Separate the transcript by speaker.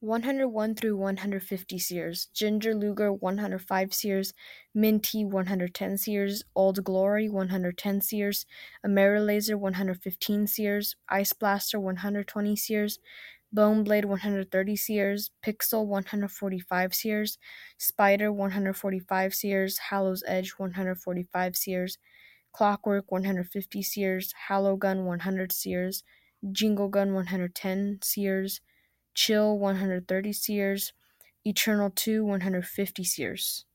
Speaker 1: 101 through 150 seers, Ginger Luger 105 seers, Minty 110 seers, Old Glory 110 seers, Amerilaser 115 seers, Ice Blaster 120 seers, Boneblade 130 seers, Pixel 145 seers, Spider 145 seers, Hallow's Edge 145 seers, Clockwork 150 seers, Hallow Gun 100 seers, Jingle Gun 110 seers, Chill 130 seers, Eternal 2 150 seers.